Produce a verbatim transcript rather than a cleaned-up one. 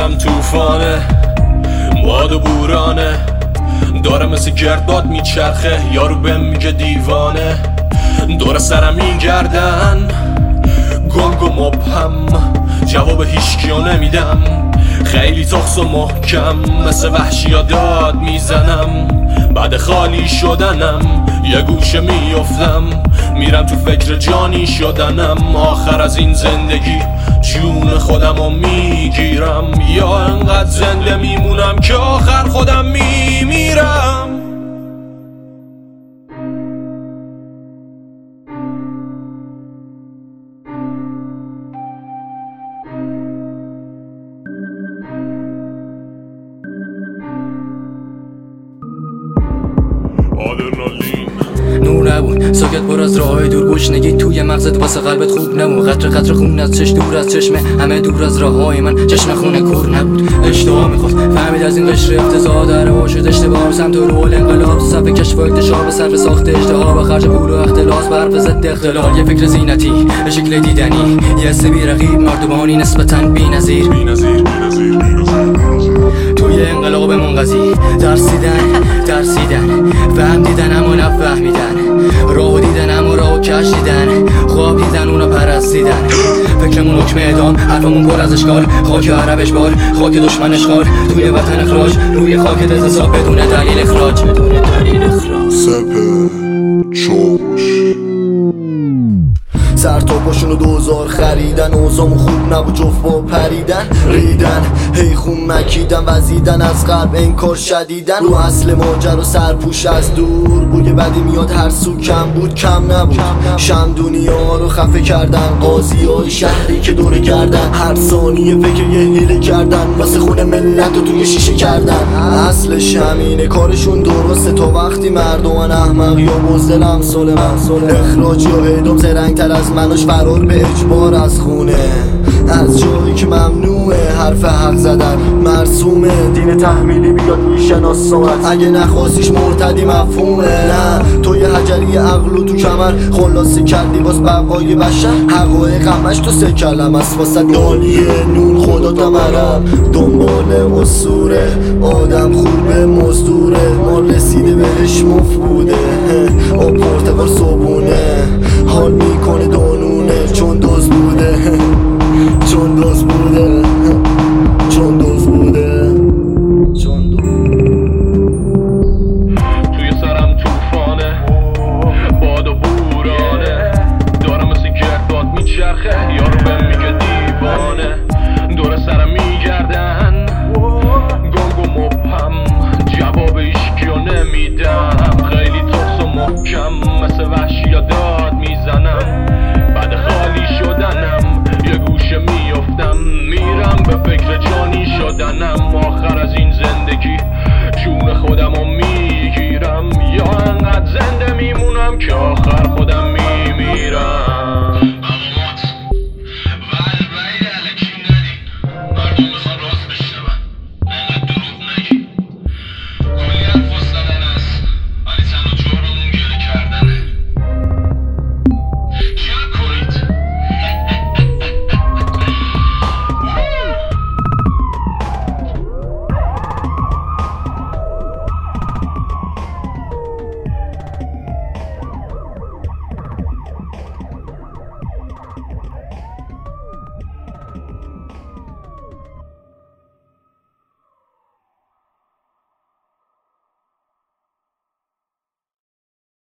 دستم توفانه، باد و بورانه، داره مثل گردباد میچرخه، یارو بهم میگه دیوانه. دور سرم میگردن گنگ و مبهم، جواب هیچکیو نمیدم، خیلی تخص و محکم، مثل وحشیا داد میزنم. بعد خالی شدنم یه گوشه میافتم، میرم تو فکر جانی شدنم. آخر از این زندگی جون خودمو میگیرم، یا انقدر زنده میمونم که آخر خودم میمیرم. آدرنالین نور نبود ساکت پر از راههای دور، گشنگی توی مغزت واسه قلبت خوب نبود. قطره قطره خون از چش دور از چشمه، همه دور از راههای من، چشم خونه کور نبود. اشتباه میخواست فهمید از این قشر افتضاح در هوا شد اشتباه، سمت رول انقلاب، صفحه کشف و اکتشاف، به صرف ساخت اجتهاب، به خرج پول و اختلاس، بر حرف ضد اختلال. یه فکر زینتی به شکل دیدنی، یه حس بی رقیب، مردمانی نسبتاً بی‌نظیر. توی انقلاب منقضی ترسیدن ترسیدن، فهم دیدن اما نفهمیدن، راه دیدن اما راه کش دیدن، خواب دیدن اونو پرستیدن. فکرمون حکم اعدام، حرفمون پر از اشکال، خاک عربش بار، خاک دشمنش خار، توی وطن اخراج، روی خاک اعتصاب، بدون دلیل اخراج، بدون دلیل اخراج. سپه چوش سر تا پاشونو دوزار خریدن، اوزامو خوب نبود جفت با پریدن، ریدن هی خون مکیدن، وزیدن از قلب انکار شدیدن، رو اصل ماجر و سرپوش از دور، بوی بدی میاد هر سو کم بود کم نبود. شمدونی ها رو خفه کردن، قاضی های شهری که دوره کردن، هر ثانیه فکر یه حیله کردن، واسه خون ملت رو توی شیشه کردن. اصلش همینه کارشون درسته، تا وقتی مردمان احمق یا بزدل امثال من، اخراج یا اعدام زرنگ تر از مناش، فرار به اجبار از خونه، از جایی که ممنوعه حرف حق زدن، مرسومه دین تحمیلی بیاد میشناسمت، اگه نخواستیش مرتدی مفهومه. نه تو یه حجری عقل و تو کمر خلاصه کردی باز بقای بشر، حقایق همش تو سه کلم است، واسه دالی نون خدا تمرم، دنبال اسطوره آدم خوبه مزدوره، ما رسیده بهش مفت بوده، آب پرتقال صبونه، حال میکنه دانونه چون دوز بوده چون دوز بوده.